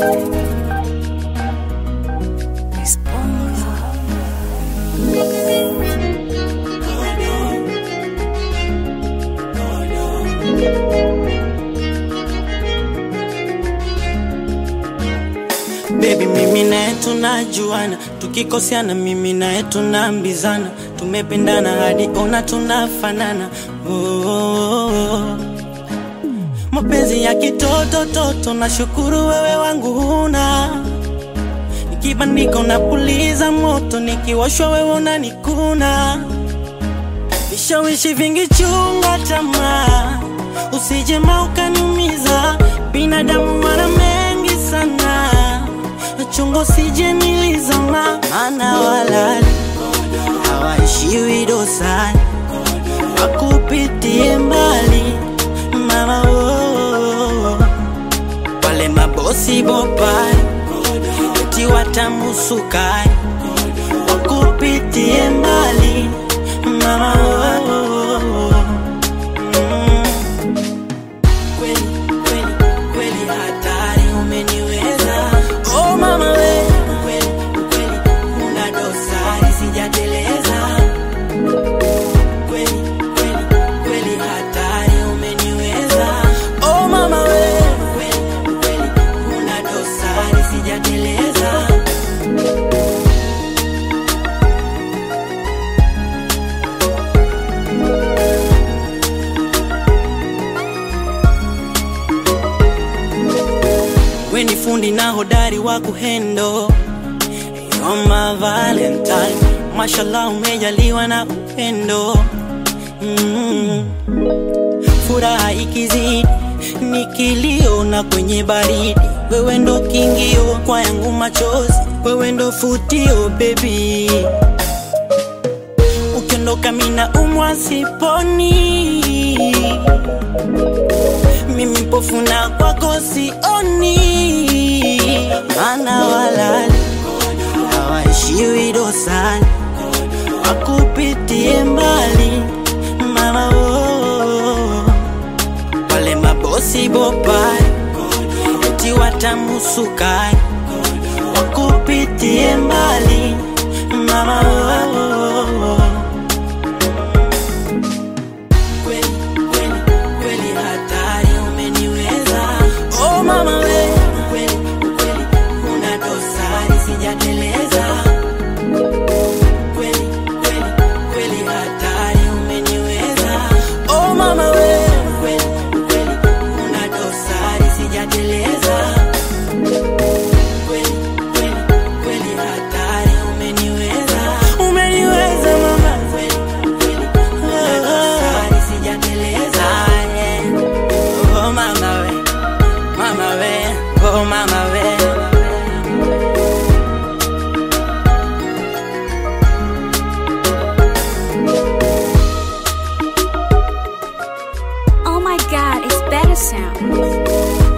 Baby mimi nae tunajuana, tukikosiana mimi nae tunaambizana, tumependana hadi ona tunafanana. Mapenzi ya kitoto toto, nashukuru wewe wangu huna. Nikibandika unapuliza moto, nikiwashwa wewe unanikuna. Vishawishi vingi chunga tamaa, usije ukaniumiza. Binadamu wana mengi sana, chungo sije nilizama. Mana walali hawaishiwi dosani, wakupitie mbali mama wale mabosi bopai eti watamusukai, wakupitie mbali mama kweli kweli kweli hatari umeniweza. Oh mama we kweli kweli una dosari sijateleza. Kweli kweli kweli hatari umeniweza. Oh mama we kweli kweli una dosari sijateleza. We ni fundi na hodari wa kuhendo, you're my valentine. Mashallah umejaliwa na upendo. Furaha ikizidi nikilio na kwenye baridi, wewe ndo kingio kwa yangu machozi, wewe ndo futio baby. Ukiondoka mina umwa siponi, mimi mpofu na kwako sioni. Mana walali hawaishiwi dosani, wakupitie mbali mama wale mabosi bopai eti watamusukai, wakupitie mbali mama kweli kweli kweli hatari umeniweza. Oh mama we kweli kweli una dosari sijateleza. Kweli kweli kweli hatari umeniweza. Oh mama we kweli kweli una dosari sijateleza. Kweli kweli kweli hatari umeniweza. Umeniweza mama kweli kweli una dosari sijateleza. Oh mama we, mama we, oh mama we. Oh my God, it's better sound.